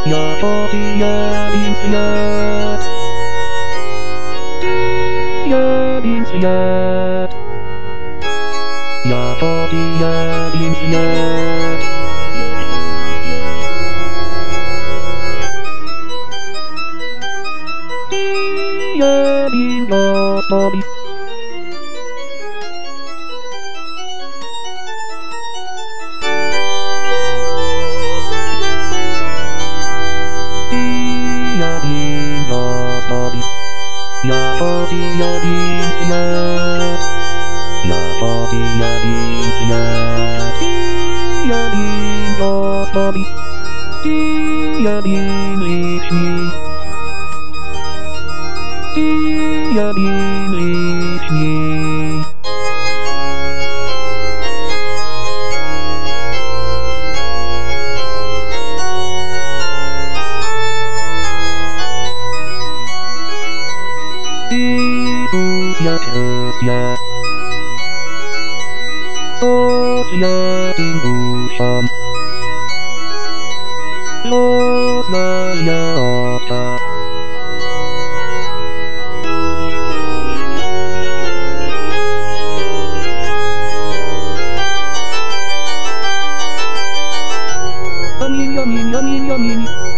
Ja powiedzmy świat. Jeden świat. Ja powiedzmy świat. Jeden los nowy. Ja powiedzmy świat. Ja powiedzmy świat. Jeden los nowy. Jeden liczny. Jeden liczny. Jezus jak hostia, co świętym duszom rozmawia owca. Amin, amin, amin, amin.